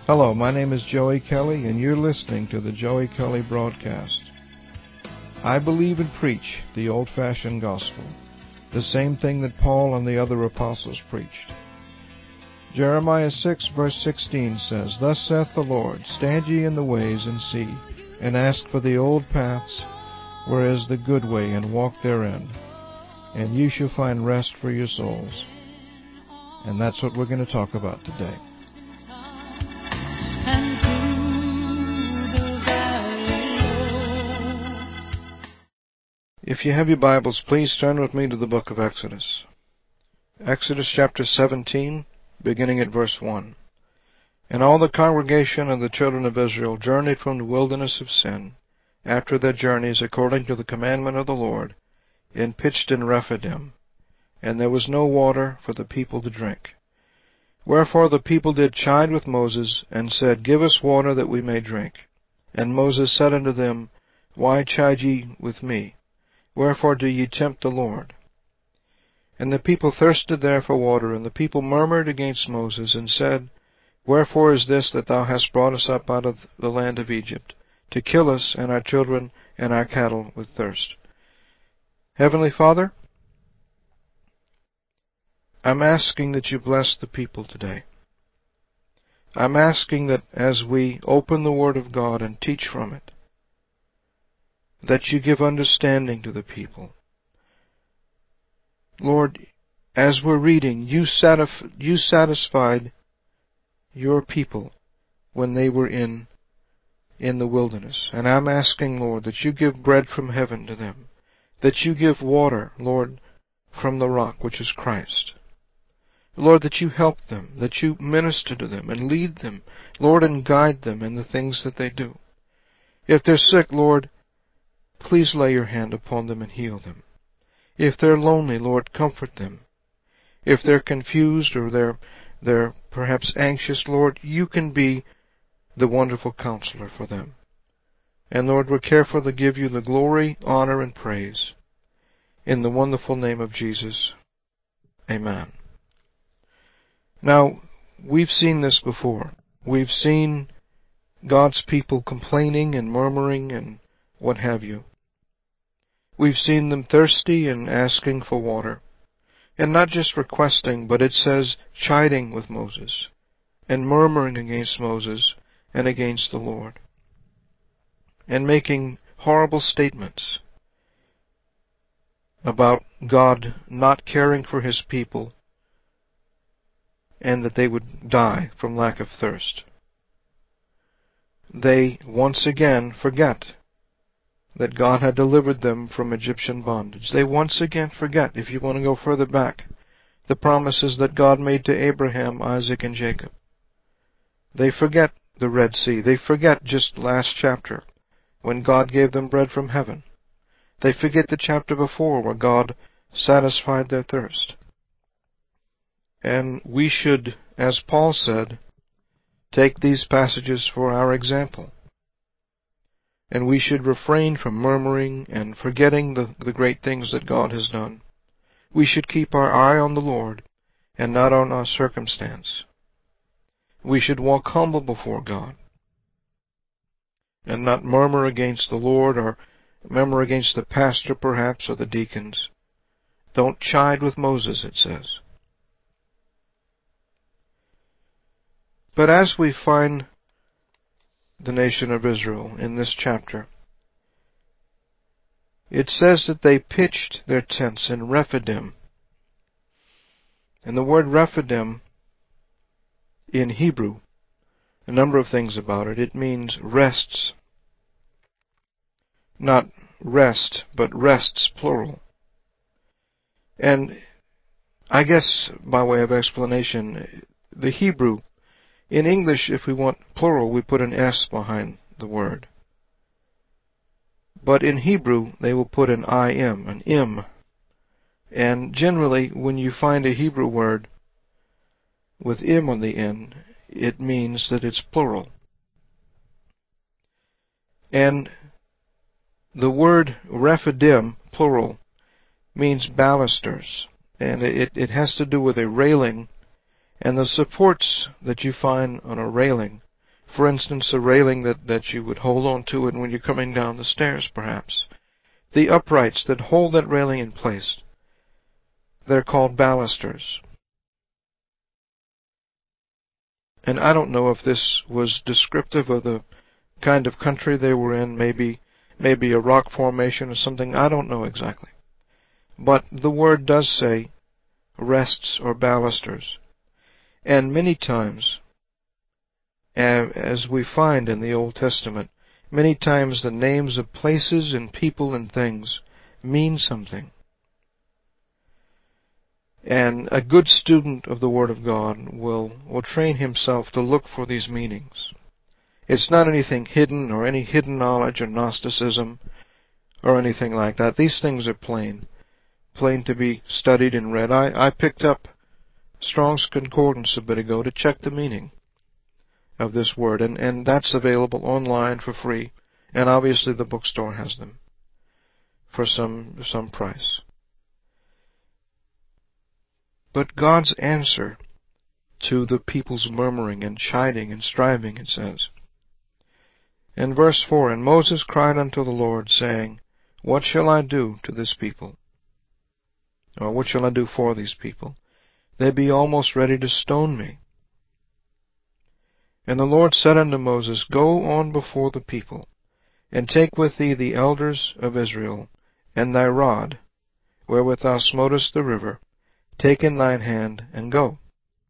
Hello, my name is Joey Kelly, and you're listening to the Joey Kelly Broadcast. I believe and preach the old-fashioned gospel, the same thing that Paul and the other apostles preached. Jeremiah 6, verse 16 says, "Thus saith the Lord, Stand ye in the ways, and see, and ask for the old paths, where is the good way, and walk therein, and ye shall find rest for your souls." And that's what we're going to talk about today. If you have your Bibles, please turn with me to the book of Exodus. Exodus chapter 17, beginning at verse 1. "And all the congregation of the children of Israel journeyed from the wilderness of Sin, after their journeys according to the commandment of the Lord, and pitched in Rephidim. And there was no water for the people to drink. Wherefore the people did chide with Moses, and said, Give us water that we may drink. And Moses said unto them, Why chide ye with me? Wherefore do ye tempt the Lord? And the people thirsted there for water, and the people murmured against Moses, and said, Wherefore is this that thou hast brought us up out of the land of Egypt, to kill us and our children and our cattle with thirst?" Heavenly Father, I'm asking that you bless the people today. I'm asking that as we open the Word of God and teach from it, that you give understanding to the people. Lord, as we're reading, you satisfied your people when they were in the wilderness. And I'm asking, Lord, that you give bread from heaven to them, that you give water, Lord, from the rock, which is Christ. Lord, that you help them, that you minister to them and lead them, Lord, and guide them in the things that they do. If they're sick, Lord, please lay your hand upon them and heal them. If they're lonely, Lord, comfort them. If they're confused or they're perhaps anxious, Lord, you can be the wonderful counselor for them. And Lord, we're careful to give you the glory, honor, and praise. In the wonderful name of Jesus, amen. Now, we've seen this before. We've seen God's people complaining and murmuring and what have you. We've seen them thirsty and asking for water. And not just requesting, but it says chiding with Moses and murmuring against Moses and against the Lord. And making horrible statements about God not caring for His people and that they would die from lack of thirst. They once again forget that God had delivered them from Egyptian bondage. They once again forget, if you want to go further back, the promises that God made to Abraham, Isaac, and Jacob. They forget the Red Sea. They forget just last chapter when God gave them bread from heaven. They forget the chapter before where God satisfied their thirst. And we should, as Paul said, take these passages for our example. And we should refrain from murmuring and forgetting the great things that God has done. We should keep our eye on the Lord and not on our circumstance. We should walk humble before God and not murmur against the Lord or murmur against the pastor perhaps or the deacons. Don't chide with Moses, it says. But as we find the nation of Israel in this chapter, it says that they pitched their tents in Rephidim. And the word Rephidim in Hebrew, a number of things about it. It means rests. Not rest, but rests, plural. And I guess, by way of explanation, the Hebrew, in English, if we want plural, we put an S behind the word. But in Hebrew, they will put an im, an im. And generally, when you find a Hebrew word with im on the end, it means that it's plural. And the word Rephidim, plural, means balusters. And it has to do with a railing. And the supports that you find on a railing For instance, a railing that you would hold on to it when you're coming down the stairs, perhaps. The uprights that hold that railing in place, they're called balusters. And I don't know if this was descriptive of the kind of country they were in, maybe a rock formation or something. I don't know exactly. But the word does say rests or balusters. And many times, as we find in the Old Testament, many times the names of places and people and things mean something. And a good student of the Word of God will train himself to look for these meanings. It's not anything hidden or any hidden knowledge or Gnosticism or anything like that. These things are plain to be studied and read. I picked up Strong's Concordance a bit ago to check the meaning of this word, and that's available online for free, and obviously the bookstore has them for some price. But God's answer to the people's murmuring and chiding and striving, it says, in verse 4, And Moses cried unto the Lord, saying, What shall I do to this people? Or what shall I do for these people? They be almost ready to stone me. And the Lord said unto Moses, Go on before the people, and take with thee the elders of Israel, and thy rod, wherewith thou smotest the river, take in thine hand, and go.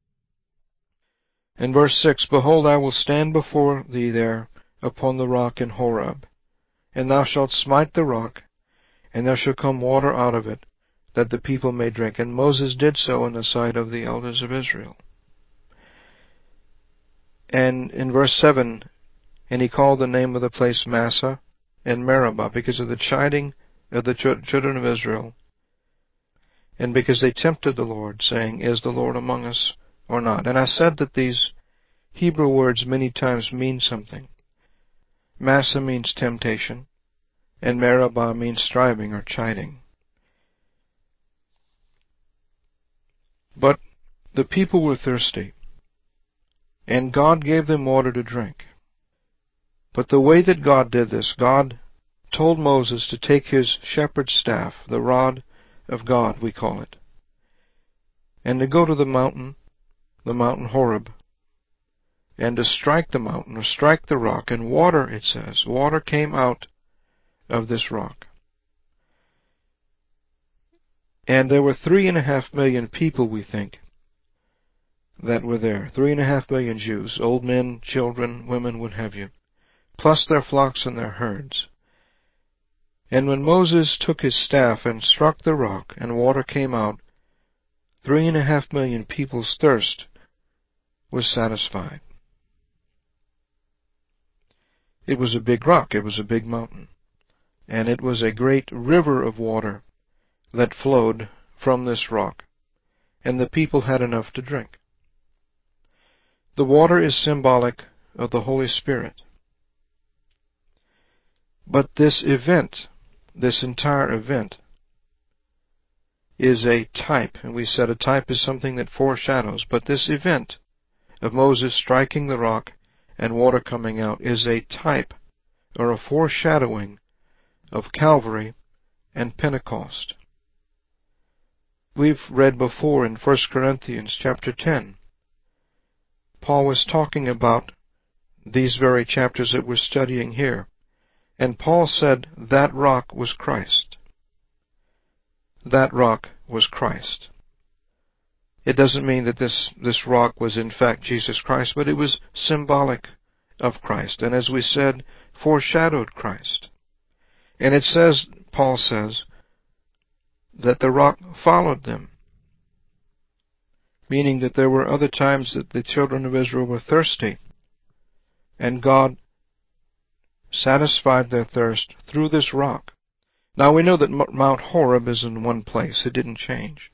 In verse 6, Behold, I will stand before thee there upon the rock in Horeb, and thou shalt smite the rock, and there shall come water out of it, that the people may drink. And Moses did so in the sight of the elders of Israel. And in verse 7, And he called the name of the place Massah and Meribah, because of the chiding of the children of Israel, and because they tempted the Lord, saying, Is the Lord among us or not? And I said that these Hebrew words many times mean something. Massah means temptation, and Meribah means striving or chiding. But the people were thirsty, and God gave them water to drink. But the way that God did this, God told Moses to take his shepherd's staff, the rod of God, we call it, and to go to the mountain Horeb, and to strike the mountain, or strike the rock, and water, it says, water came out of this rock. And there were 3.5 million people, we think, that were there. 3.5 million Jews, old men, children, women, what have you, plus their flocks and their herds. And when Moses took his staff and struck the rock, and water came out, 3.5 million people's thirst was satisfied. It was a big rock, it was a big mountain, and it was a great river of water that flowed from this rock, and the people had enough to drink. The water is symbolic of the Holy Spirit. But this event, this entire event, is a type, and we said a type is something that foreshadows, but this event of Moses striking the rock and water coming out is a type or a foreshadowing of Calvary and Pentecost. We've read before in 1 Corinthians chapter 10, Paul was talking about these very chapters that we're studying here. And Paul said that rock was Christ. That rock was Christ. It doesn't mean that this rock was in fact Jesus Christ, but it was symbolic of Christ. And as we said, foreshadowed Christ. And it says, Paul says, that the rock followed them. Meaning that there were other times that the children of Israel were thirsty. And God satisfied their thirst through this rock. Now we know that Mount Horeb is in one place. It didn't change.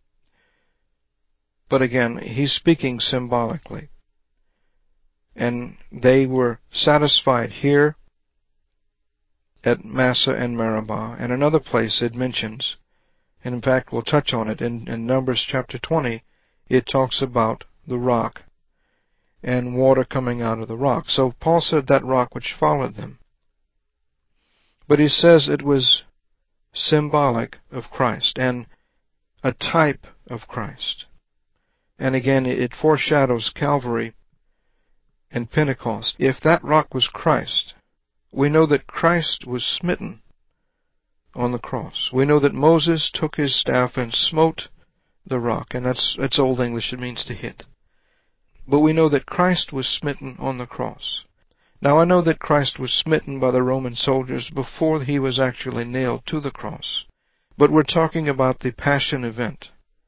But again, he's speaking symbolically. And they were satisfied here at Massah and Meribah. And another place it mentions, and in fact we'll touch on it in Numbers chapter 20, it talks about the rock and water coming out of the rock. So Paul said that rock which followed them. But he says it was symbolic of Christ and a type of Christ. And again, it foreshadows Calvary and Pentecost. If that rock was Christ, we know that Christ was smitten on the cross. We know that Moses took his staff and smote the rock, and that's Old English, it means to hit. But we know that Christ was smitten on the cross. Now I know that Christ was smitten by the Roman soldiers before he was actually nailed to the cross. But we're talking about the Passion event.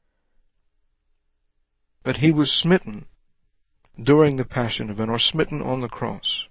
But he was smitten during the Passion event, or smitten on the cross.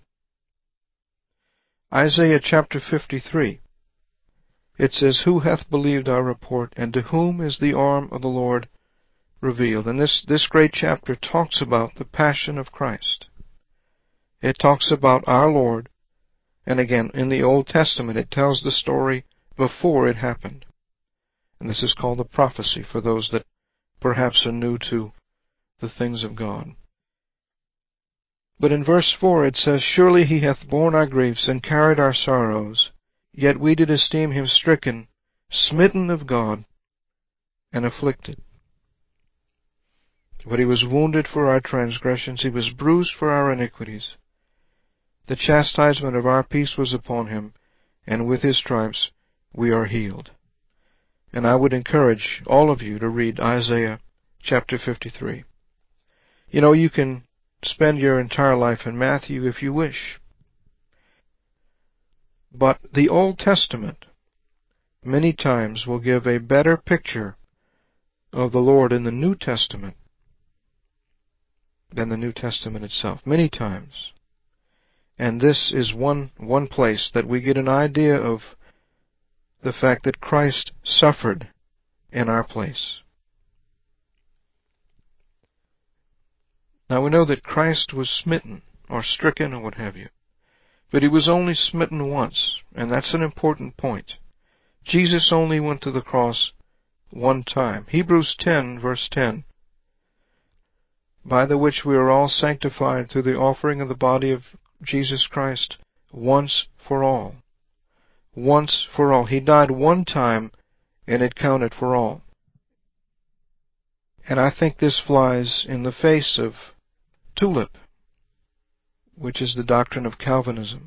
Isaiah chapter 53. It says, "Who hath believed our report, and to whom is the arm of the Lord revealed?" And this great chapter talks about the Passion of Christ. It talks about our Lord, and again, in the Old Testament, it tells the story before it happened. And this is called a prophecy for those that perhaps are new to the things of God. But in verse 4 it says, "Surely he hath borne our griefs and carried our sorrows, yet we did esteem him stricken, smitten of God, and afflicted. But he was wounded for our transgressions, he was bruised for our iniquities. The chastisement of our peace was upon him, and with his stripes we are healed." And I would encourage all of you to read Isaiah chapter 53. You know, you can spend your entire life in Matthew if you wish. But the Old Testament many times will give a better picture of the Lord in the New Testament than the New Testament itself. Many times. And this is one place that we get an idea of the fact that Christ suffered in our place. Now we know that Christ was smitten, or stricken, or what have you. But he was only smitten once, and that's an important point. Jesus only went to the cross one time. Hebrews 10, verse 10. "By the which we are all sanctified through the offering of the body of Jesus Christ once for all." Once for all. He died one time, and it counted for all. And I think this flies in the face of TULIP, which is the doctrine of Calvinism.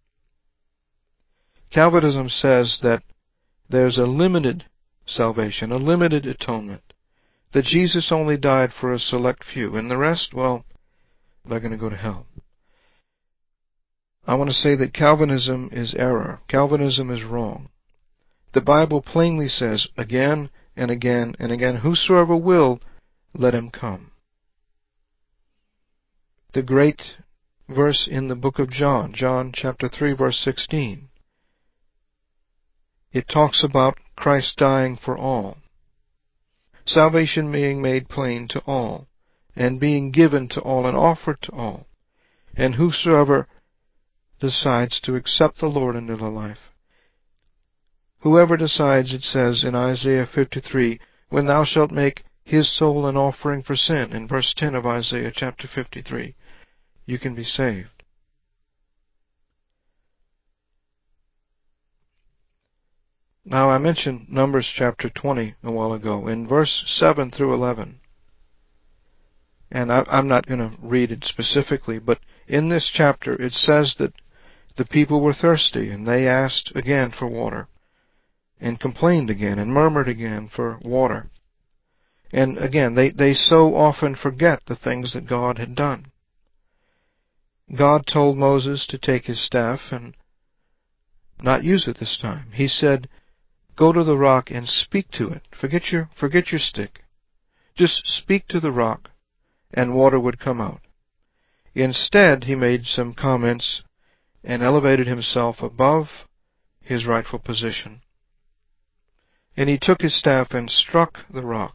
Calvinism says that there's a limited salvation, a limited atonement, that Jesus only died for a select few, and the rest, well, they're going to go to hell. I want to say that Calvinism is error. Calvinism is wrong. The Bible plainly says again and again and again, "Whosoever will, let him come." The great verse in the book of John, John chapter 3, verse 16, it talks about Christ dying for all, salvation being made plain to all, and being given to all and offered to all. And whosoever decides to accept the Lord into their life, whoever decides, it says in Isaiah 53, "When thou shalt make his soul an offering for sin," in verse 10 of Isaiah chapter 53, you can be saved. Now I mentioned Numbers chapter 20 a while ago, in verse 7 through 11. And I'm not going to read it specifically, but in this chapter it says that the people were thirsty, and they asked again for water, and complained again, and murmured again for water. And again, they so often forget the things that God had done. God told Moses to take his staff and not use it this time. He said, "Go to the rock and speak to it. Forget your stick. Just speak to the rock, and water would come out." Instead, he made some comments and elevated himself above his rightful position. And he took his staff and struck the rock.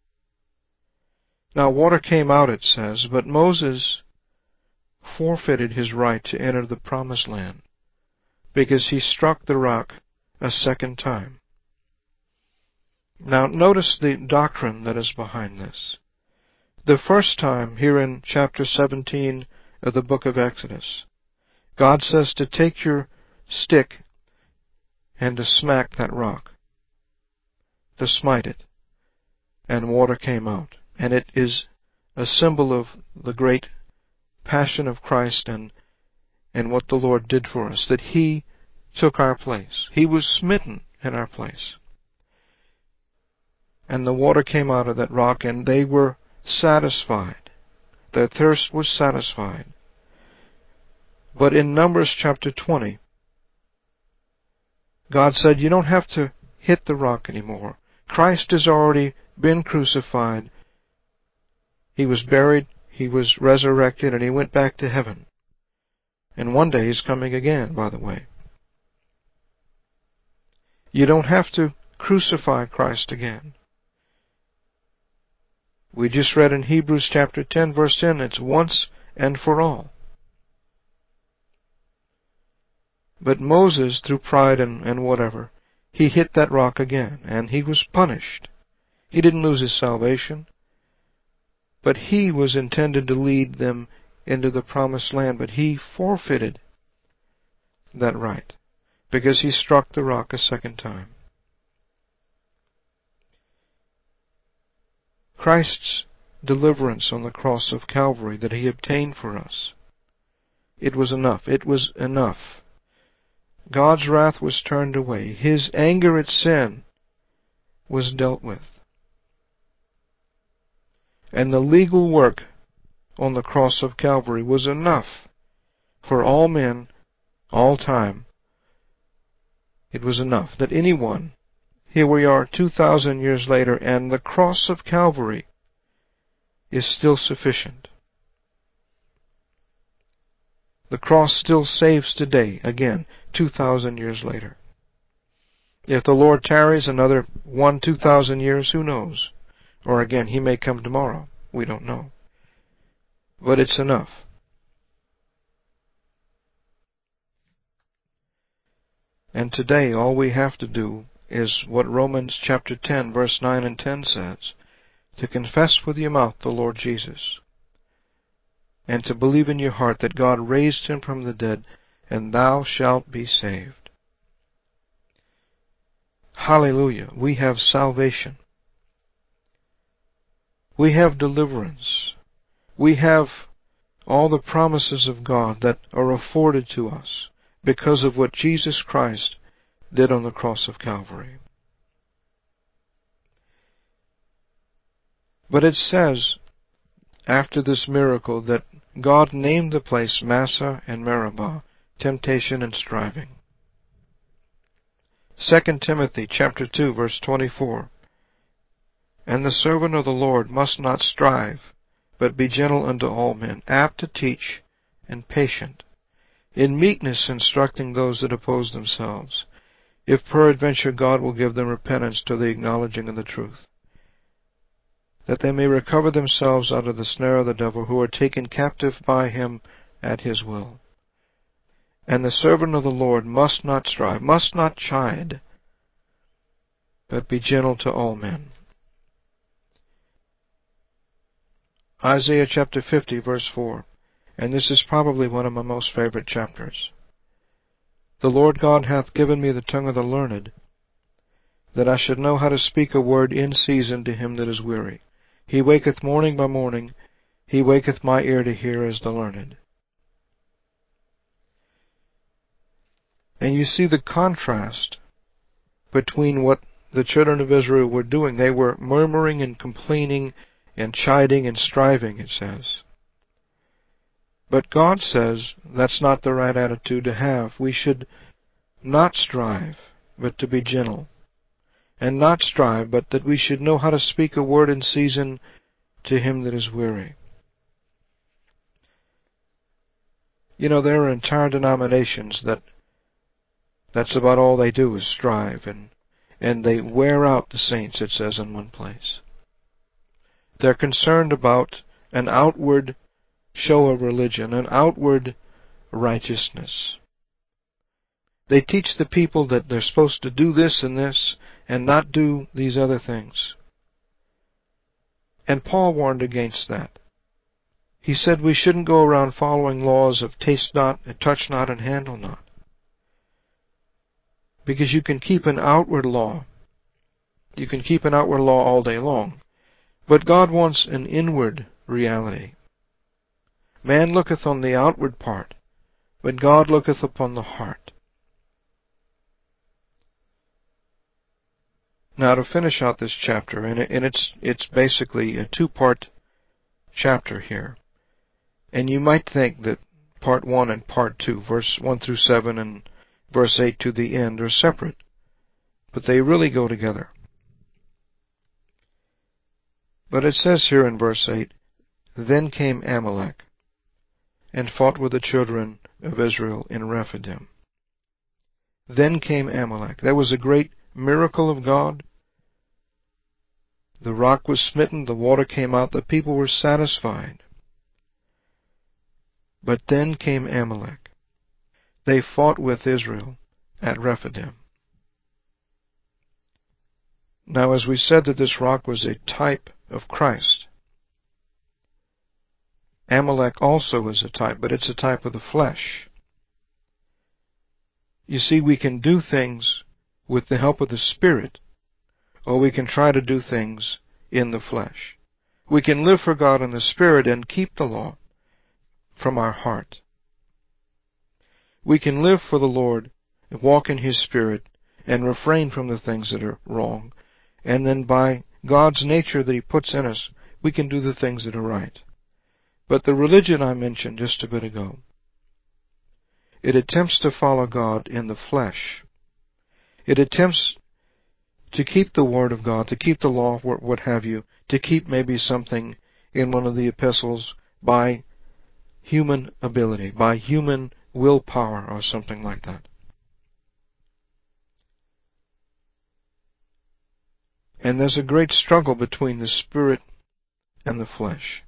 Now water came out, it says, but Moses forfeited his right to enter the promised land because he struck the rock a second time. Now notice the doctrine that is behind this. The first time, here in chapter 17 of the book of Exodus, God says to take your stick and to smack that rock, to smite it, and water came out. And it is a symbol of the great passion of Christ and what the Lord did for us, that He took our place. He was smitten in our place. And the water came out of that rock, and they were satisfied. Their thirst was satisfied. But in Numbers chapter 20, God said, you don't have to hit the rock anymore. Christ has already been crucified. He was buried, He was resurrected, and He went back to heaven. And one day He's coming again, by the way. You don't have to crucify Christ again. We just read in Hebrews chapter 10, verse 10, it's once and for all. But Moses, through pride and whatever, he hit that rock again, and he was punished. He didn't lose his salvation, but he was intended to lead them into the promised land, but he forfeited that right, because he struck the rock a second time. Christ's deliverance on the cross of Calvary that He obtained for us, it was enough. It was enough. God's wrath was turned away. His anger at sin was dealt with. And the legal work on the cross of Calvary was enough for all men, all time. It was enough that anyone, here we are 2,000 years later, and the cross of Calvary is still sufficient. The cross still saves today, again, 2,000 years later. If the Lord tarries another 2,000 years, who knows? Or again, He may come tomorrow. We don't know. But it's enough. And today, all we have to do is what Romans chapter 10, verse 9 and 10 says, to confess with your mouth the Lord Jesus, and to believe in your heart that God raised Him from the dead, and thou shalt be saved. Hallelujah. We have salvation. We have deliverance. We have all the promises of God that are afforded to us because of what Jesus Christ did on the cross of Calvary. But it says, after this miracle, that God named the place Massah and Meribah, temptation and striving. 2 Timothy chapter 2, verse 24. And the servant of the Lord must not strive, but be gentle unto all men, apt to teach, and patient, in meekness instructing those that oppose themselves, if peradventure God will give them repentance to the acknowledging of the truth, that they may recover themselves out of the snare of the devil, who are taken captive by him at his will. And the servant of the Lord must not strive, must not chide, but be gentle to all men. Isaiah chapter 50, verse 4, and this is probably one of my most favorite chapters. The Lord God hath given me the tongue of the learned, that I should know how to speak a word in season to him that is weary. He waketh morning by morning, He waketh my ear to hear as the learned. And you see the contrast between what the children of Israel were doing. They were murmuring and complaining and chiding and striving, it says. But God says that's not the right attitude to have. We should not strive, but to be gentle. And not strive, but that we should know how to speak a word in season to him that is weary. You know, there are entire denominations that's about all they do is strive, and they wear out the saints, it says in one place. They're concerned about an outward show of religion, an outward righteousness. They teach the people that they're supposed to do this and this and not do these other things. And Paul warned against that. He said we shouldn't go around following laws of taste not, touch not, and handle not. Because you can keep an outward law. You can keep an outward law all day long. But God wants an inward reality. Man looketh on the outward part, but God looketh upon the heart. Now, to finish out this chapter, and it's basically a two-part chapter here. And you might think that part 1 and part 2, verse 1 through 7 and verse 8 to the end, are separate. But they really go together. But it says here in verse 8, Then came Amalek, and fought with the children of Israel in Rephidim. Then came Amalek. That was a great miracle of God. The rock was smitten, the water came out, the people were satisfied. But then came Amalek. They fought with Israel at Rephidim. Now, as we said that this rock was a type of Christ, Amalek also is a type, but it's a type of the flesh. You see, we can do things with the help of the Spirit, or we can try to do things in the flesh. We can live for God in the Spirit and keep the law from our heart. We can live for the Lord, walk in His Spirit, and refrain from the things that are wrong. And then by God's nature that He puts in us, we can do the things that are right. But the religion I mentioned just a bit ago, it attempts to follow God in the flesh. It attempts to keep the Word of God, to keep the law, what have you, to keep maybe something in one of the epistles by human ability, by human willpower or something like that. And there's a great struggle between the Spirit and the flesh.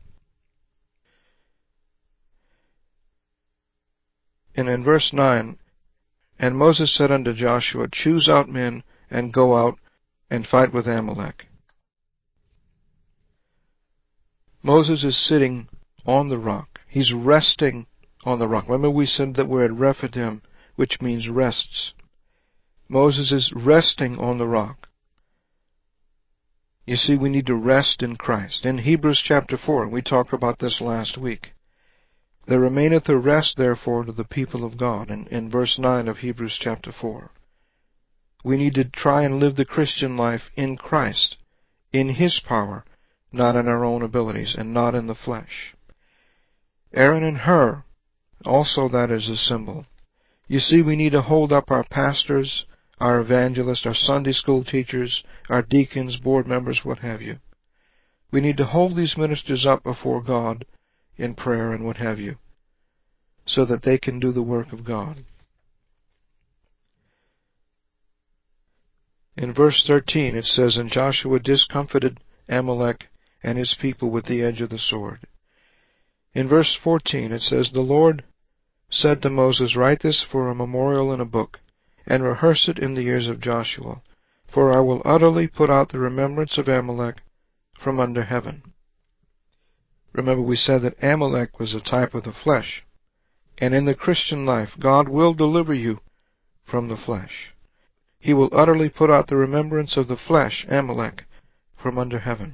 And in verse 9, And Moses said unto Joshua, Choose out men and go out and fight with Amalek. Moses is sitting on the rock. He's resting on the rock. Remember we said that we're at Rephidim, which means rests. Moses is resting on the rock. You see, we need to rest in Christ. In Hebrews chapter 4, and we talked about this last week, there remaineth a rest, therefore, to the people of God, in verse 9 of Hebrews chapter 4. We need to try and live the Christian life in Christ, in His power, not in our own abilities, and not in the flesh. Aaron and Hur, also that is a symbol. You see, we need to hold up our pastors, our evangelists, our Sunday school teachers, our deacons, board members, what have you. We need to hold these ministers up before God in prayer and what have you, so that they can do the work of God. In verse 13 it says, And Joshua discomfited Amalek and his people with the edge of the sword. In verse 14 it says, The Lord said to Moses, Write this for a memorial in a book, and rehearse it in the ears of Joshua, for I will utterly put out the remembrance of Amalek from under heaven. Remember, we said that Amalek was a type of the flesh. And in the Christian life, God will deliver you from the flesh. He will utterly put out the remembrance of the flesh, Amalek, from under heaven.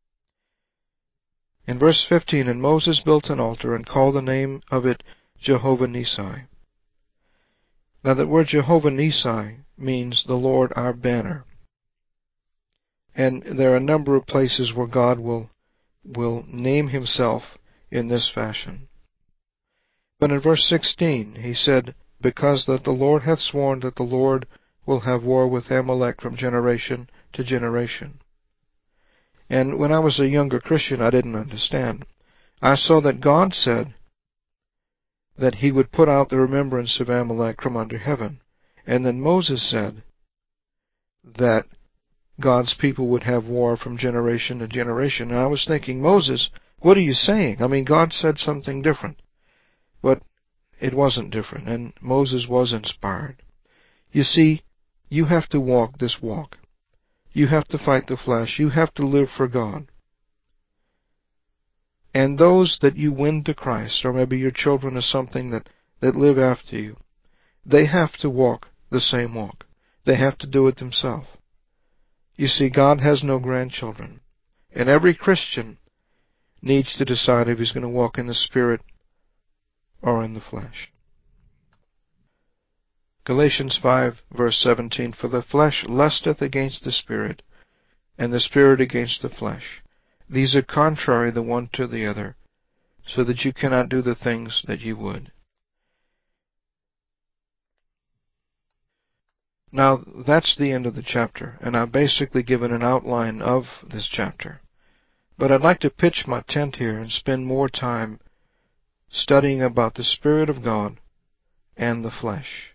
In verse 15, And Moses built an altar and called the name of it Jehovah Nissi. Now that word Jehovah Nissi means the Lord our banner. And there are a number of places where God will name Himself in this fashion. But in verse 16 he said, Because that the Lord hath sworn that the Lord will have war with Amalek from generation to generation. And when I was a younger Christian, I didn't understand. I saw that God said that He would put out the remembrance of Amalek from under heaven. And then Moses said that God's people would have war from generation to generation. And I was thinking, Moses, what are you saying? I mean, God said something different. But it wasn't different, and Moses was inspired. You see, you have to walk this walk. You have to fight the flesh. You have to live for God. And those that you win to Christ, or maybe your children or something that live after you, they have to walk the same walk. They have to do it themselves. You see, God has no grandchildren. And every Christian needs to decide if he's going to walk in the Spirit or in the flesh. Galatians 5, verse 17, For the flesh lusteth against the Spirit, and the Spirit against the flesh. These are contrary the one to the other, so that you cannot do the things that you would. Now, that's the end of the chapter, and I've basically given an outline of this chapter. But I'd like to pitch my tent here and spend more time studying about the Spirit of God and the flesh.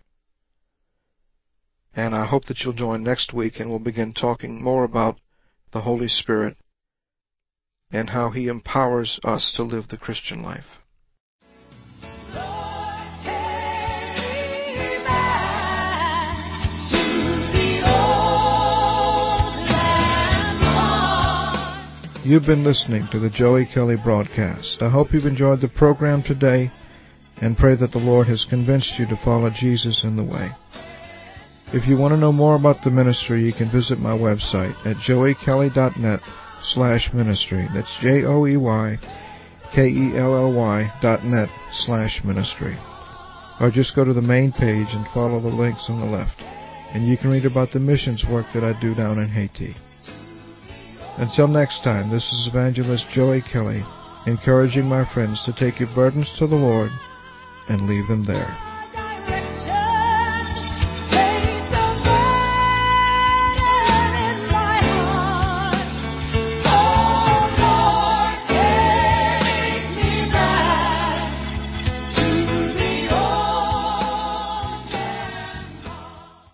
And I hope that you'll join next week, and we'll begin talking more about the Holy Spirit and how He empowers us to live the Christian life. You've been listening to the Joey Kelly broadcast. I hope you've enjoyed the program today and pray that the Lord has convinced you to follow Jesus in the way. If you want to know more about the ministry, you can visit my website at joeykelly.net/ministry. That's joeykelly.net/ministry. Or just go to the main page and follow the links on the left, and you can read about the missions work that I do down in Haiti. Until next time, this is Evangelist Joey Kelly, encouraging my friends to take your burdens to the Lord and leave them there.